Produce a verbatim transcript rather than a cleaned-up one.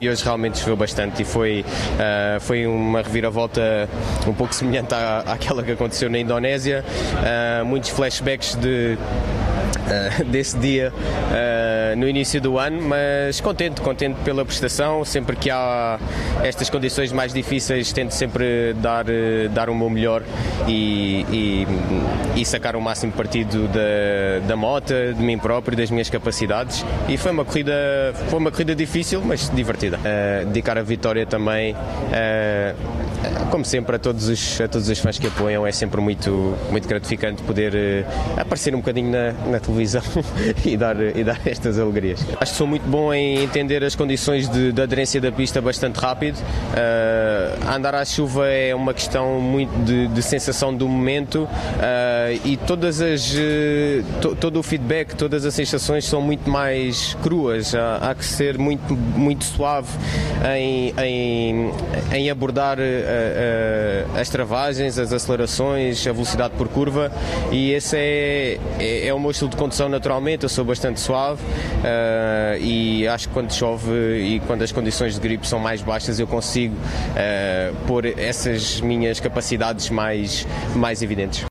E hoje realmente choveu bastante e foi, uh, foi uma reviravolta um pouco semelhante à, àquela que aconteceu na Indonésia. Uh, muitos flashbacks de, uh, desse dia uh, no início do ano, mas contente, contente pela prestação. Sempre que há estas condições mais difíceis tento sempre dar, dar o meu melhor e, e, e sacar o máximo partido da, da moto, de mim próprio, das minhas capacidades. E foi uma corrida, foi uma corrida difícil, mas divertida. Uh, dedicar a vitória também, uh, como sempre, a todos, os, a todos os fãs que apoiam. É sempre muito, muito gratificante poder uh, aparecer um bocadinho na, na televisão e, dar, e dar estas alegrias. Acho que sou muito bom em entender as condições de, de aderência da pista bastante rápido. Uh, andar à chuva é uma questão muito de, de sensação do momento, uh, e todas as, uh, to, todo o feedback, todas as sensações são muito mais cruas. Há, há que ser muito, muito suave em, em, em abordar uh, uh, as travagens, as acelerações, a velocidade por curva, e esse é, é, é o meu estilo de condução naturalmente. Eu sou bastante suave, uh, e acho que quando chove e quando as condições de gripe são mais baixas eu consigo uh, pôr essas minhas capacidades mais, mais evidentes.